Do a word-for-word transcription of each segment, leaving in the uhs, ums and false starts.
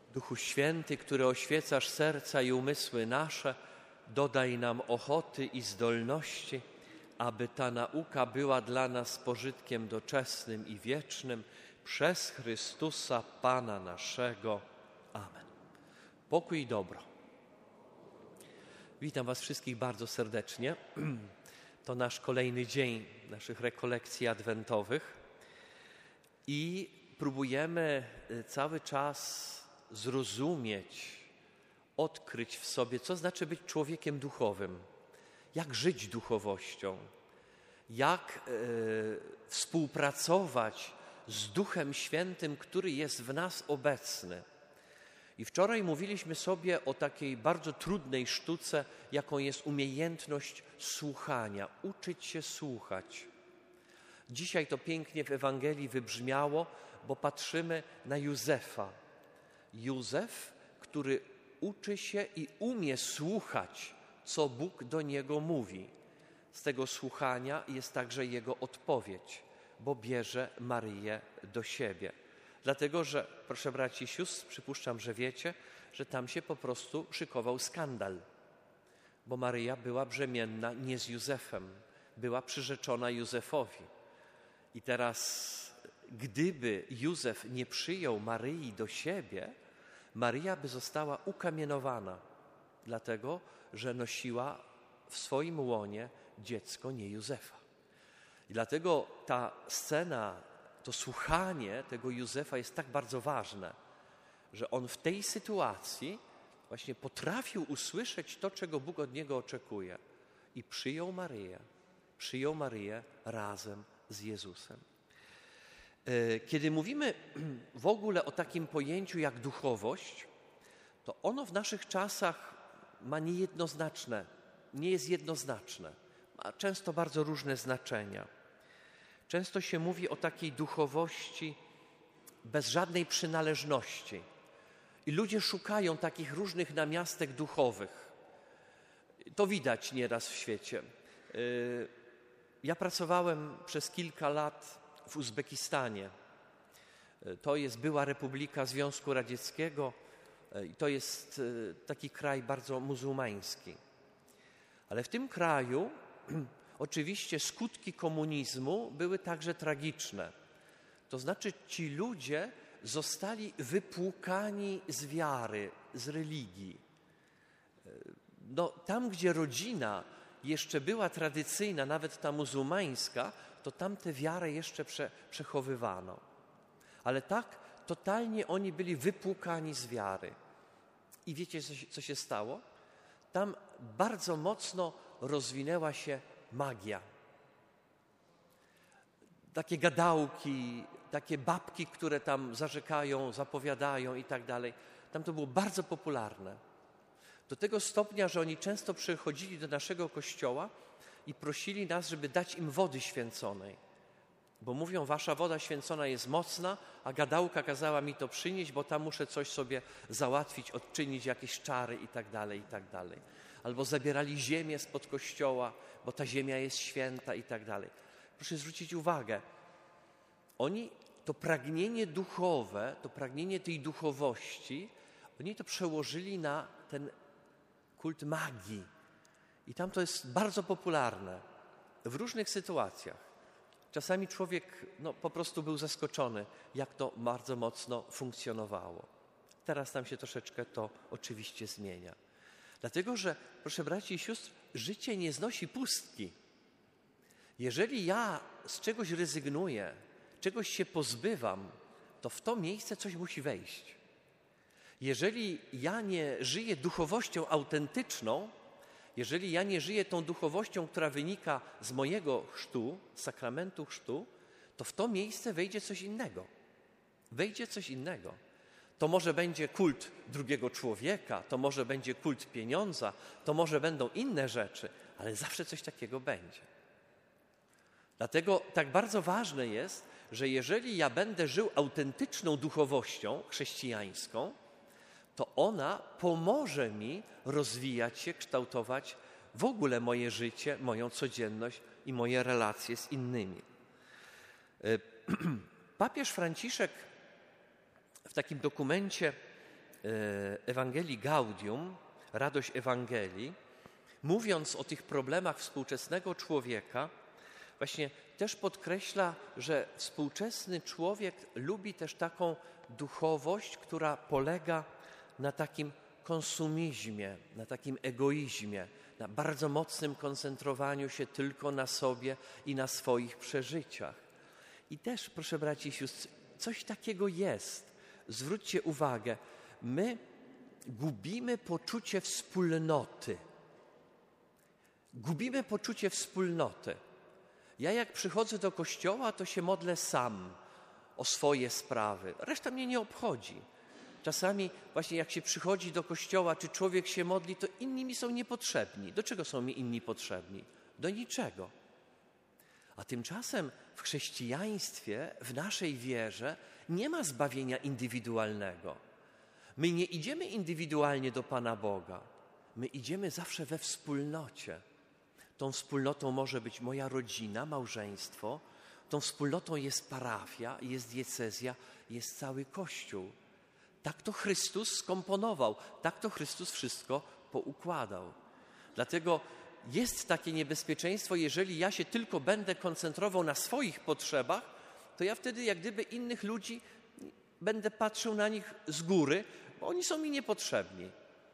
Duchu Święty, który oświecasz serca i umysły nasze, dodaj nam ochoty i zdolności, aby ta nauka była dla nas pożytkiem doczesnym i wiecznym, przez Chrystusa Pana naszego. Amen. Pokój i dobro. Witam Was wszystkich bardzo serdecznie. To nasz kolejny dzień naszych rekolekcji adwentowych i próbujemy cały czas zrozumieć, odkryć w sobie, co znaczy być człowiekiem duchowym, jak żyć duchowością, jak e, współpracować z Duchem Świętym, który jest w nas obecny. I wczoraj mówiliśmy sobie o takiej bardzo trudnej sztuce, jaką jest umiejętność słuchania, uczyć się słuchać. Dzisiaj to pięknie w Ewangelii wybrzmiało, bo patrzymy na Józefa. Józef, który uczy się i umie słuchać, co Bóg do niego mówi. Z tego słuchania jest także jego odpowiedź, bo bierze Maryję do siebie. Dlatego, że, proszę braci i sióstr, przypuszczam, że wiecie, że tam się po prostu szykował skandal, bo Maryja była brzemienna nie z Józefem, była przyrzeczona Józefowi. I teraz, gdyby Józef nie przyjął Maryi do siebie, Maryja by została ukamienowana, dlatego, że nosiła w swoim łonie dziecko nie Józefa. I dlatego ta scena, to słuchanie tego Józefa jest tak bardzo ważne, że on w tej sytuacji właśnie potrafił usłyszeć to, czego Bóg od niego oczekuje. I przyjął Maryję, przyjął Maryję razem z Jezusem. Kiedy mówimy w ogóle o takim pojęciu jak duchowość, to ono w naszych czasach ma niejednoznaczne, nie jest jednoznaczne, ma często bardzo różne znaczenia. Często się mówi o takiej duchowości bez żadnej przynależności. I ludzie szukają takich różnych namiastek duchowych. To widać nieraz w świecie. Ja pracowałem przez kilka lat w Uzbekistanie. To jest była Republika Związku Radzieckiego i to jest taki kraj bardzo muzułmański. Ale w tym kraju oczywiście skutki komunizmu były także tragiczne. To znaczy ci ludzie zostali wypłukani z wiary, z religii. No, tam, gdzie rodzina jeszcze była tradycyjna, nawet ta muzułmańska, to tam tę wiarę jeszcze prze, przechowywano. Ale tak totalnie oni byli wypłukani z wiary. I wiecie, co się, co się stało? Tam bardzo mocno rozwinęła się magia. Takie gadałki, takie babki, które tam zarzekają, zapowiadają i tak dalej. Tam to było bardzo popularne. Do tego stopnia, że oni często przychodzili do naszego kościoła i prosili nas, żeby dać im wody święconej. Bo mówią, wasza woda święcona jest mocna, a gadałka kazała mi to przynieść, bo tam muszę coś sobie załatwić, odczynić jakieś czary i tak dalej, i tak dalej. Albo zabierali ziemię spod kościoła, bo ta ziemia jest święta i tak dalej. Proszę zwrócić uwagę, oni to pragnienie duchowe, to pragnienie tej duchowości, oni to przełożyli na ten kult magii. I tam to jest bardzo popularne w różnych sytuacjach. Czasami człowiek no, po prostu był zaskoczony, jak to bardzo mocno funkcjonowało. Teraz tam się troszeczkę to oczywiście zmienia. Dlatego, że, proszę braci i sióstr, życie nie znosi pustki. Jeżeli ja z czegoś rezygnuję, czegoś się pozbywam, to w to miejsce coś musi wejść. Jeżeli ja nie żyję duchowością autentyczną, jeżeli ja nie żyję tą duchowością, która wynika z mojego chrztu, z sakramentu chrztu, to w to miejsce wejdzie coś innego. Wejdzie coś innego. To może będzie kult drugiego człowieka, to może będzie kult pieniądza, to może będą inne rzeczy, ale zawsze coś takiego będzie. Dlatego tak bardzo ważne jest, że jeżeli ja będę żył autentyczną duchowością chrześcijańską, to ona pomoże mi rozwijać się, kształtować w ogóle moje życie, moją codzienność i moje relacje z innymi. Papież Franciszek w takim dokumencie Ewangelii Gaudium, Radość Ewangelii, mówiąc o tych problemach współczesnego człowieka, właśnie też podkreśla, że współczesny człowiek lubi też taką duchowość, która polega na takim konsumizmie, na takim egoizmie, na bardzo mocnym koncentrowaniu się tylko na sobie i na swoich przeżyciach. I też, proszę braci i siostry, coś takiego jest. Zwróćcie uwagę, my gubimy poczucie wspólnoty. Gubimy poczucie wspólnoty. Ja jak przychodzę do kościoła, to się modlę sam o swoje sprawy. Reszta mnie nie obchodzi. Czasami właśnie jak się przychodzi do kościoła, czy człowiek się modli, to inni mi są niepotrzebni. Do czego są mi inni potrzebni? Do niczego. A tymczasem w chrześcijaństwie, w naszej wierze nie ma zbawienia indywidualnego. My nie idziemy indywidualnie do Pana Boga. My idziemy zawsze we wspólnocie. Tą wspólnotą może być moja rodzina, małżeństwo. Tą wspólnotą jest parafia, jest diecezja, jest cały Kościół. Tak to Chrystus skomponował, tak to Chrystus wszystko poukładał. Dlatego jest takie niebezpieczeństwo, jeżeli ja się tylko będę koncentrował na swoich potrzebach, to ja wtedy jak gdyby innych ludzi będę patrzył na nich z góry, bo oni są mi niepotrzebni.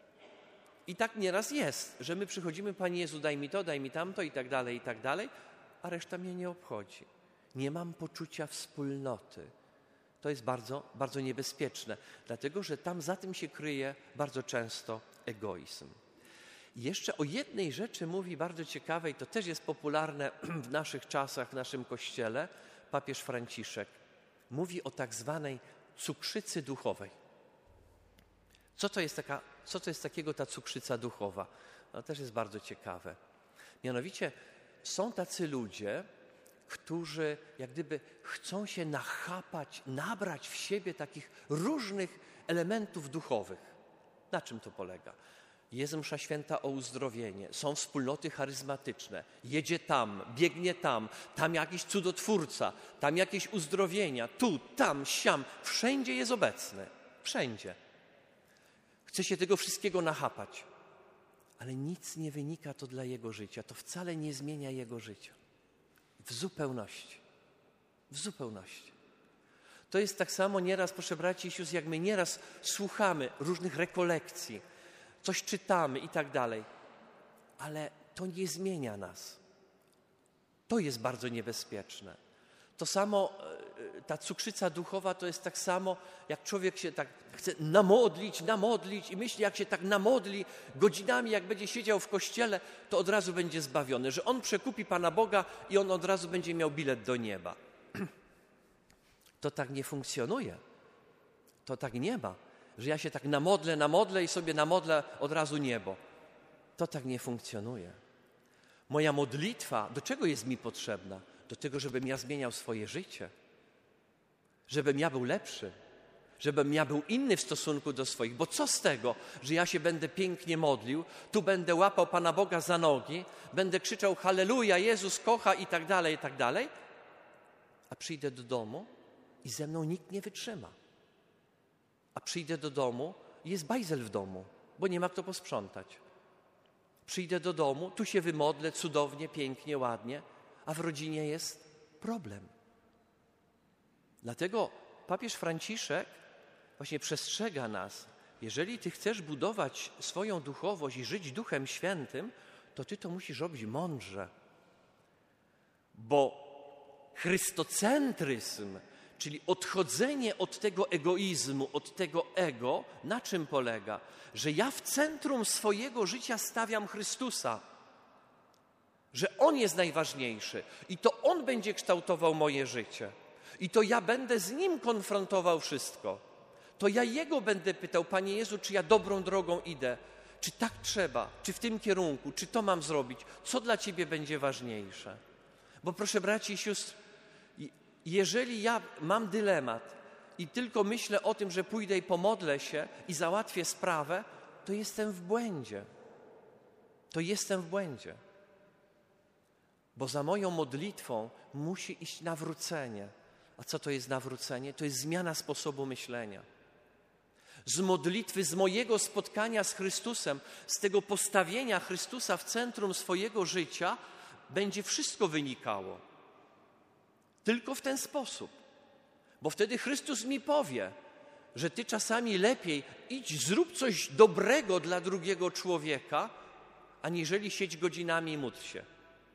I tak nieraz jest, że my przychodzimy, Panie Jezu, daj mi to, daj mi tamto i tak dalej, i tak dalej, a reszta mnie nie obchodzi. Nie mam poczucia wspólnoty. To jest bardzo, bardzo niebezpieczne, dlatego że tam za tym się kryje bardzo często egoizm. I jeszcze o jednej rzeczy mówi bardzo ciekawej, to też jest popularne w naszych czasach, w naszym Kościele, papież Franciszek. Mówi o tak zwanej cukrzycy duchowej. Co to jest, taka, co to jest takiego ta cukrzyca duchowa? No też jest bardzo ciekawe. Mianowicie są tacy ludzie, którzy jak gdyby chcą się nachapać, nabrać w siebie takich różnych elementów duchowych. Na czym to polega? Jest msza święta o uzdrowienie, są wspólnoty charyzmatyczne, jedzie tam, biegnie tam, tam jakiś cudotwórca, tam jakieś uzdrowienia, tu, tam, siam, wszędzie jest obecny, wszędzie. Chce się tego wszystkiego nachapać, ale nic nie wynika to dla jego życia, to wcale nie zmienia jego życia. W zupełności, w zupełności. To jest tak samo nieraz, proszę braci i sióstr, jak my nieraz słuchamy różnych rekolekcji, coś czytamy i tak dalej, ale to nie zmienia nas. To jest bardzo niebezpieczne. To samo, ta cukrzyca duchowa to jest tak samo, jak człowiek się tak chce namodlić, namodlić i myśli, jak się tak namodli godzinami, jak będzie siedział w kościele, to od razu będzie zbawiony, że on przekupi Pana Boga i on od razu będzie miał bilet do nieba. To tak nie funkcjonuje. To tak nie ma, że ja się tak namodlę, namodlę i sobie namodlę od razu niebo. To tak nie funkcjonuje. Moja modlitwa, do czego jest mi potrzebna? Do tego, żebym ja zmieniał swoje życie. Żebym ja był lepszy. Żebym ja był inny w stosunku do swoich. Bo co z tego, że ja się będę pięknie modlił, tu będę łapał Pana Boga za nogi, będę krzyczał halleluja, Jezus kocha i tak dalej, i tak dalej, a przyjdę do domu i ze mną nikt nie wytrzyma. A przyjdę do domu i jest bajzel w domu, bo nie ma kto posprzątać. Przyjdę do domu, tu się wymodlę cudownie, pięknie, ładnie, a w rodzinie jest problem. Dlatego papież Franciszek właśnie przestrzega nas, jeżeli ty chcesz budować swoją duchowość i żyć Duchem Świętym, to ty to musisz robić mądrze. Bo chrystocentryzm, czyli odchodzenie od tego egoizmu, od tego ego, na czym polega? Że ja w centrum swojego życia stawiam Chrystusa. Że On jest najważniejszy i to On będzie kształtował moje życie. I to ja będę z Nim konfrontował wszystko. To ja Jego będę pytał, Panie Jezu, czy ja dobrą drogą idę? Czy tak trzeba? Czy w tym kierunku? Czy to mam zrobić? Co dla Ciebie będzie ważniejsze? Bo proszę braci i sióstr, jeżeli ja mam dylemat i tylko myślę o tym, że pójdę i pomodlę się i załatwię sprawę, to jestem w błędzie. To jestem w błędzie. Bo za moją modlitwą musi iść nawrócenie. A co to jest nawrócenie? To jest zmiana sposobu myślenia. Z modlitwy, z mojego spotkania z Chrystusem, z tego postawienia Chrystusa w centrum swojego życia będzie wszystko wynikało. Tylko w ten sposób. Bo wtedy Chrystus mi powie, że ty czasami lepiej idź, zrób coś dobrego dla drugiego człowieka, aniżeli siedź godzinami i módl się.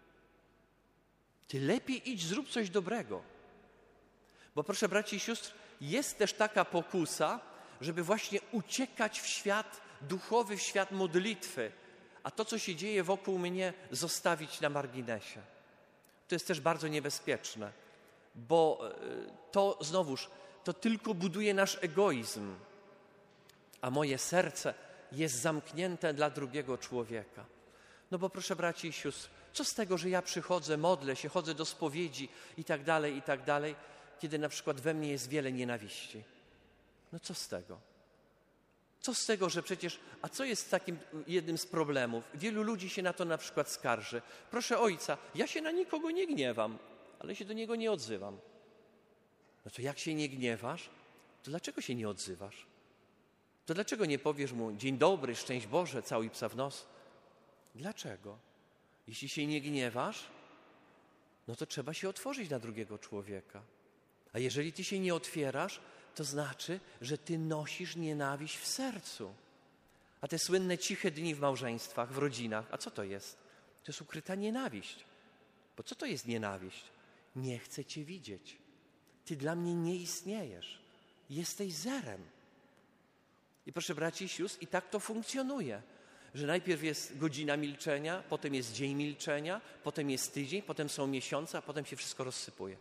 Ty lepiej idź, zrób coś dobrego. Bo proszę braci i sióstr, jest też taka pokusa, żeby właśnie uciekać w świat duchowy, w świat modlitwy, a to, co się dzieje wokół mnie, zostawić na marginesie. To jest też bardzo niebezpieczne, bo to znowuż, to tylko buduje nasz egoizm, a moje serce jest zamknięte dla drugiego człowieka. No bo proszę braci i sióstr, co z tego, że ja przychodzę, modlę się, chodzę do spowiedzi i tak dalej, i tak dalej, kiedy na przykład we mnie jest wiele nienawiści. No co z tego? Co z tego, że przecież, a co jest takim jednym z problemów? Wielu ludzi się na to na przykład skarży. Proszę ojca, ja się na nikogo nie gniewam, ale się do niego nie odzywam. No to jak się nie gniewasz, to dlaczego się nie odzywasz? To dlaczego nie powiesz mu dzień dobry, szczęść Boże, całuj psa w nos? Dlaczego? Jeśli się nie gniewasz, no to trzeba się otworzyć na drugiego człowieka. A jeżeli ty się nie otwierasz, to znaczy, że ty nosisz nienawiść w sercu. A te słynne ciche dni w małżeństwach, w rodzinach, a co to jest? To jest ukryta nienawiść. Bo co to jest nienawiść? Nie chcę cię widzieć. Ty dla mnie nie istniejesz. Jesteś zerem. I proszę braci i sióstr, i tak to funkcjonuje. Że najpierw jest godzina milczenia, potem jest dzień milczenia, potem jest tydzień, potem są miesiące, a potem się wszystko rozsypuje.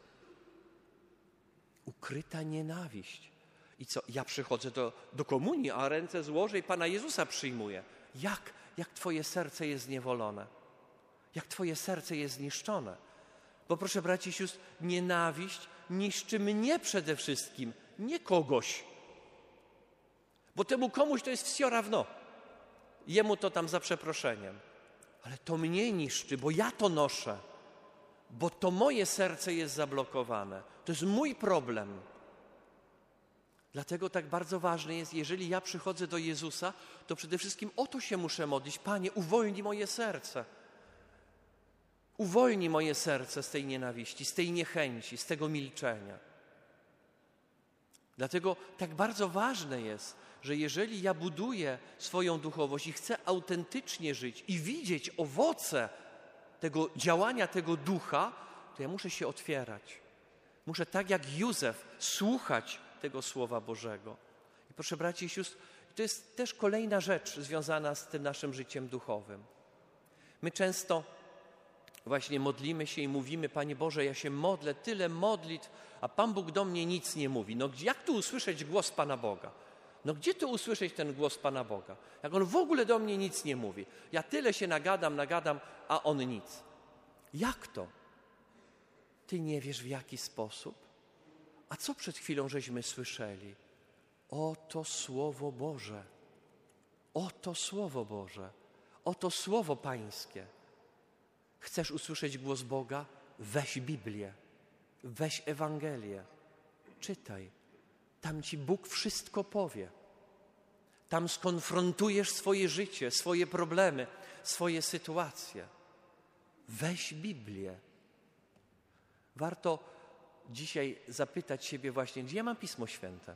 Ukryta nienawiść. I co? Ja przychodzę do, do komunii, a ręce złożę i Pana Jezusa przyjmuję. Jak? Jak twoje serce jest zniewolone? Jak twoje serce jest zniszczone? Bo proszę braci i sióstr, nienawiść niszczy mnie przede wszystkim, nie kogoś. Bo temu komuś to jest wsio rawno. Jemu to tam za przeproszeniem. Ale to mnie niszczy, bo ja to noszę. Bo to moje serce jest zablokowane. To jest mój problem. Dlatego tak bardzo ważne jest, jeżeli ja przychodzę do Jezusa, to przede wszystkim o to się muszę modlić. Panie, uwolnij moje serce. Uwolnij moje serce z tej nienawiści, z tej niechęci, z tego milczenia. Dlatego tak bardzo ważne jest, że jeżeli ja buduję swoją duchowość i chcę autentycznie żyć i widzieć owoce tego działania, tego ducha, to ja muszę się otwierać. Muszę tak jak Józef słuchać tego Słowa Bożego. I proszę braci i sióstr, to jest też kolejna rzecz związana z tym naszym życiem duchowym. My często właśnie modlimy się i mówimy, Panie Boże, ja się modlę, tyle modlitw, a Pan Bóg do mnie nic nie mówi. No jak tu usłyszeć głos Pana Boga? No gdzie tu usłyszeć ten głos Pana Boga? Jak On w ogóle do mnie nic nie mówi. Ja tyle się nagadam, nagadam, a On nic. Jak to? Ty nie wiesz w jaki sposób? A co przed chwilą żeśmy słyszeli? Oto Słowo Boże. Oto Słowo Boże. Oto Słowo Pańskie. Chcesz usłyszeć głos Boga? Weź Biblię. Weź Ewangelię. Czytaj. Tam ci Bóg wszystko powie. Tam skonfrontujesz swoje życie, swoje problemy, swoje sytuacje. Weź Biblię. Warto dzisiaj zapytać siebie właśnie, gdzie ja mam Pismo Święte?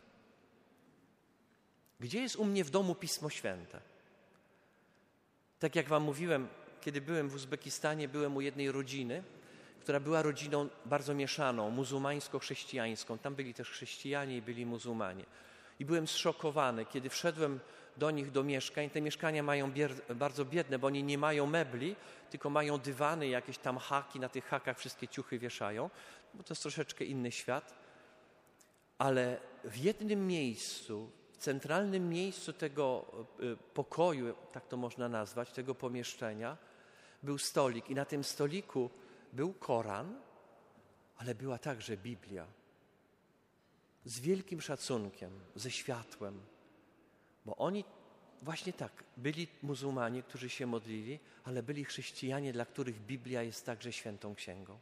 Gdzie jest u mnie w domu Pismo Święte? Tak jak wam mówiłem, kiedy byłem w Uzbekistanie, byłem u jednej rodziny, która była rodziną bardzo mieszaną, muzułmańsko-chrześcijańską. Tam byli też chrześcijanie i byli muzułmanie. I byłem zszokowany, kiedy wszedłem do nich do mieszkań. Te mieszkania mają bier- bardzo biedne, bo oni nie mają mebli, tylko mają dywany, jakieś tam haki, na tych hakach wszystkie ciuchy wieszają, bo to jest troszeczkę inny świat. Ale w jednym miejscu, w centralnym miejscu tego pokoju, tak to można nazwać, tego pomieszczenia, był stolik i na tym stoliku był Koran, ale była także Biblia. Z wielkim szacunkiem, ze światłem. Bo oni właśnie tak, byli muzułmanie, którzy się modlili, ale byli chrześcijanie, dla których Biblia jest także świętą księgą.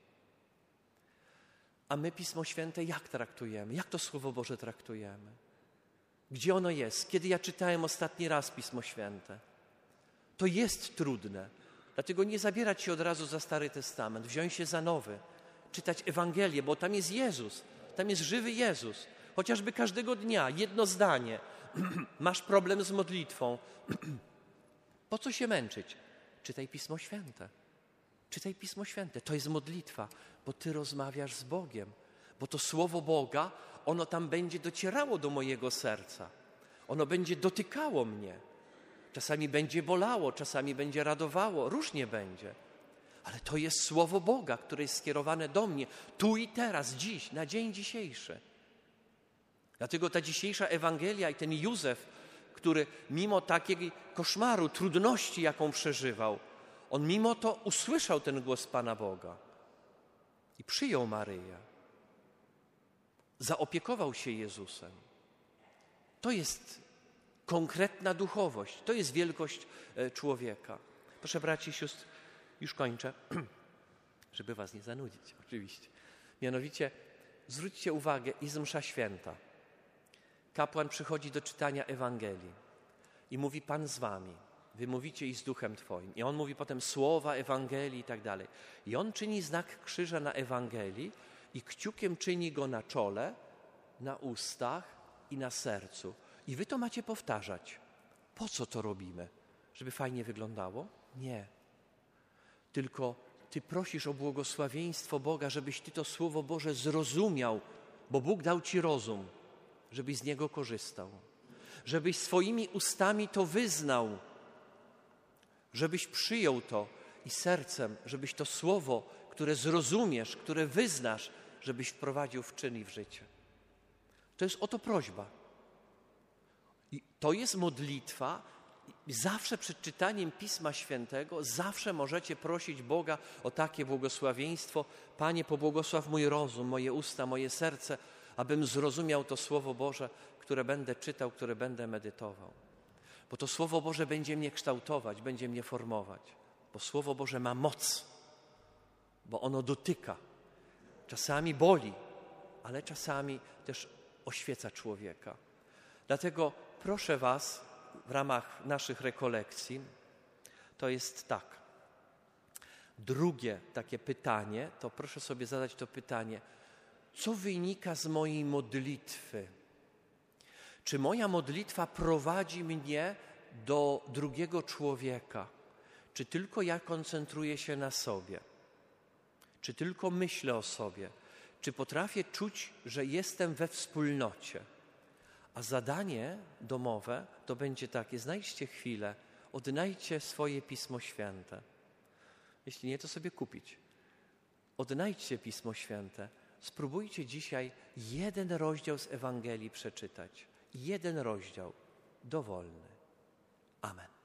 A my Pismo Święte jak traktujemy? Jak to Słowo Boże traktujemy? Gdzie ono jest? Kiedy ja czytałem ostatni raz Pismo Święte? To jest trudne. Dlatego nie zabierać się od razu za Stary Testament, wziąć się za Nowy, czytać Ewangelię, bo tam jest Jezus, tam jest żywy Jezus. Chociażby każdego dnia, jedno zdanie. Masz problem z modlitwą. Po co się męczyć? Czytaj Pismo Święte. Czytaj Pismo Święte. To jest modlitwa, bo Ty rozmawiasz z Bogiem. Bo to Słowo Boga, ono tam będzie docierało do mojego serca. Ono będzie dotykało mnie. Czasami będzie bolało, czasami będzie radowało, różnie będzie. Ale to jest Słowo Boga, które jest skierowane do mnie, tu i teraz, dziś, na dzień dzisiejszy. Dlatego ta dzisiejsza Ewangelia i ten Józef, który mimo takiego koszmaru, trudności, jaką przeżywał, on mimo to usłyszał ten głos Pana Boga i przyjął Maryję. Zaopiekował się Jezusem. To jest konkretna duchowość, to jest wielkość człowieka. Proszę braci i sióstr, już kończę, żeby was nie zanudzić, oczywiście. Mianowicie zwróćcie uwagę, jest msza święta. Kapłan przychodzi do czytania Ewangelii i mówi: Pan z wami, wy mówicie i z duchem twoim. I on mówi potem słowa Ewangelii i tak dalej. I on czyni znak krzyża na Ewangelii i kciukiem czyni go na czole, na ustach i na sercu. I wy to macie powtarzać. Po co to robimy? Żeby fajnie wyglądało? Nie. Tylko ty prosisz o błogosławieństwo Boga, żebyś ty to Słowo Boże zrozumiał, bo Bóg dał ci rozum, żebyś z niego korzystał. Żebyś swoimi ustami to wyznał, żebyś przyjął to i sercem, żebyś to Słowo, które zrozumiesz, które wyznasz, żebyś wprowadził w czyn i w życie. To jest oto prośba. I to jest modlitwa. Zawsze przed czytaniem Pisma Świętego, zawsze możecie prosić Boga o takie błogosławieństwo. Panie, pobłogosław mój rozum, moje usta, moje serce, abym zrozumiał to Słowo Boże, które będę czytał, które będę medytował. Bo to Słowo Boże będzie mnie kształtować, będzie mnie formować. Bo Słowo Boże ma moc, bo ono dotyka. Czasami boli, ale czasami też oświeca człowieka. Dlatego proszę was w ramach naszych rekolekcji, to jest tak. Drugie takie pytanie, to proszę sobie zadać to pytanie, co wynika z mojej modlitwy? Czy moja modlitwa prowadzi mnie do drugiego człowieka? Czy tylko ja koncentruję się na sobie? Czy tylko myślę o sobie? Czy potrafię czuć, że jestem we wspólnocie? A zadanie domowe to będzie takie: znajdźcie chwilę, odnajdźcie swoje Pismo Święte. Jeśli nie, to sobie kupić. Odnajdźcie Pismo Święte. Spróbujcie dzisiaj jeden rozdział z Ewangelii przeczytać. Jeden rozdział, dowolny. Amen.